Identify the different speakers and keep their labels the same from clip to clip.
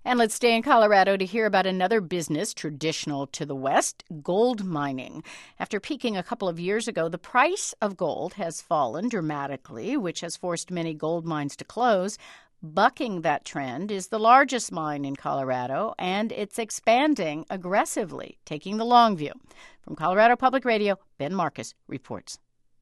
Speaker 1: And let's stay in Colorado to hear about another business traditional to the West, gold mining. After peaking a couple of years ago, the price of gold has fallen dramatically, which has forced many gold mines to close. Bucking that trend is the largest mine in Colorado, and it's expanding aggressively, taking the long view. From Colorado Public Radio, Ben Marcus reports.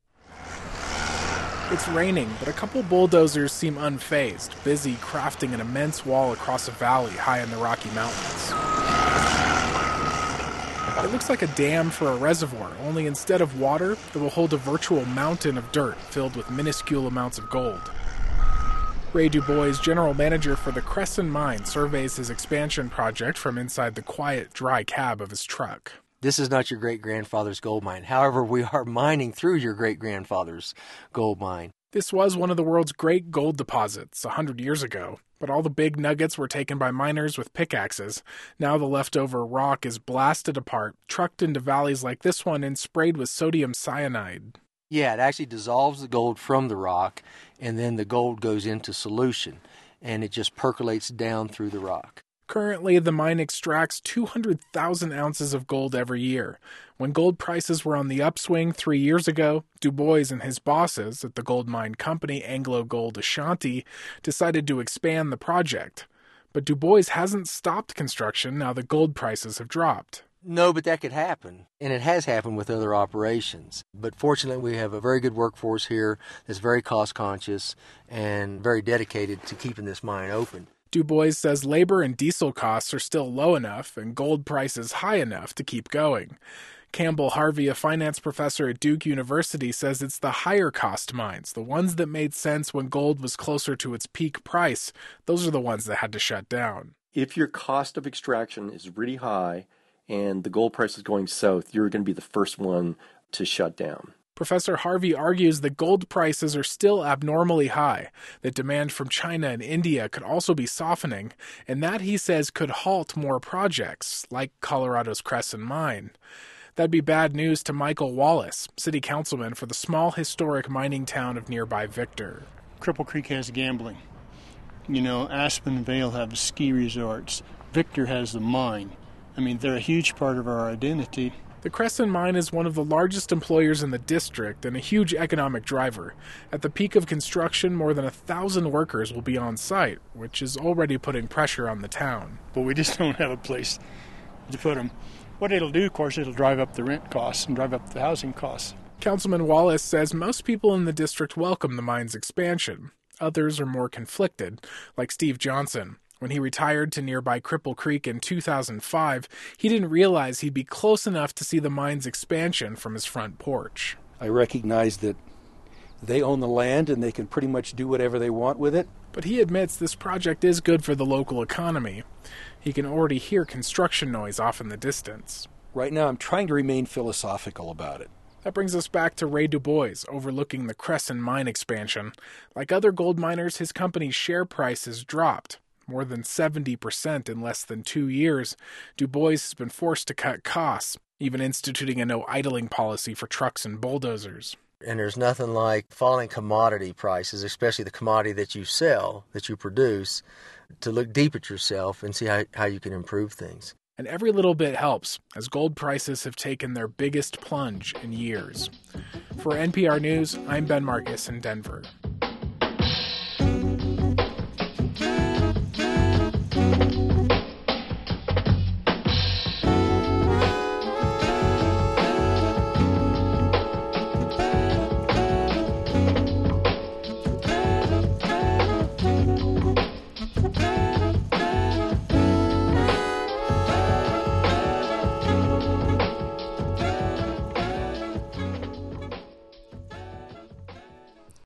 Speaker 2: It's raining, but a couple bulldozers seem unfazed, busy crafting an immense wall across a valley high in the Rocky Mountains. It looks like a dam for a reservoir, only instead of water, it will hold a virtual mountain of dirt filled with minuscule amounts of gold. Ray Dubois, general manager for the Crescent Mine, surveys his expansion project from inside the quiet, dry cab of his truck.
Speaker 3: This is not your great-grandfather's gold mine. However, we are mining through your great-grandfather's gold mine.
Speaker 2: This was one of the world's great gold deposits 100 years ago, but all the big nuggets were taken by miners with pickaxes. Now the leftover rock is blasted apart, trucked into valleys like this one, and sprayed with sodium cyanide.
Speaker 3: Yeah, it actually dissolves the gold from the rock, and then the gold goes into solution, and it just percolates down through the rock.
Speaker 2: Currently, the mine extracts 200,000 ounces of gold every year. When gold prices were on the upswing 3 years ago, Dubois and his bosses at the gold mine company Anglo Gold Ashanti decided to expand the project. But Dubois hasn't stopped construction now that gold prices have dropped.
Speaker 3: No, but that could happen, and it has happened with other operations. But fortunately, we have a very good workforce here that's very cost-conscious and very dedicated to keeping this mine open.
Speaker 2: Dubois says labor and diesel costs are still low enough and gold prices high enough to keep going. Campbell Harvey, a finance professor at Duke University, says it's the higher-cost mines, the ones that made sense when gold was closer to its peak price. Those are the ones that had to shut down.
Speaker 4: If your cost of extraction is really high and the gold price is going south, you're going to be the first one to shut down.
Speaker 2: Professor Harvey argues that gold prices are still abnormally high, that demand from China and India could also be softening, and that, he says, could halt more projects, like Colorado's Crescent Mine. That'd be bad news to Michael Wallace, city councilman for the small historic mining town of nearby Victor.
Speaker 5: Cripple Creek has gambling. Aspen and Vale have ski resorts. Victor has the mine. They're a huge part of our identity.
Speaker 2: The Crescent Mine is one of the largest employers in the district and a huge economic driver. At the peak of construction, more than 1,000 workers will be on site, which is already putting pressure on the town.
Speaker 5: But we just don't have a place to put them. What it'll do, of course, it'll drive up the rent costs and drive up the housing costs.
Speaker 2: Councilman Wallace says most people in the district welcome the mine's expansion. Others are more conflicted, like Steve Johnson. When he retired to nearby Cripple Creek in 2005, he didn't realize he'd be close enough to see the mine's expansion from his front porch.
Speaker 6: I recognize that they own the land and they can pretty much do whatever they want with it.
Speaker 2: But he admits this project is good for the local economy. He can already hear construction noise off in the distance.
Speaker 6: Right now, I'm trying to remain philosophical about it.
Speaker 2: That brings us back to Ray Dubois, overlooking the Crescent Mine expansion. Like other gold miners, his company's share price has dropped more than 70% in less than 2 years. Dubois has been forced to cut costs, even instituting a no-idling policy for trucks and bulldozers.
Speaker 3: And there's nothing like falling commodity prices, especially the commodity that you sell, that you produce, to look deep at yourself and see how you can improve things.
Speaker 2: And every little bit helps, as gold prices have taken their biggest plunge in years. For NPR News, I'm Ben Marcus in Denver.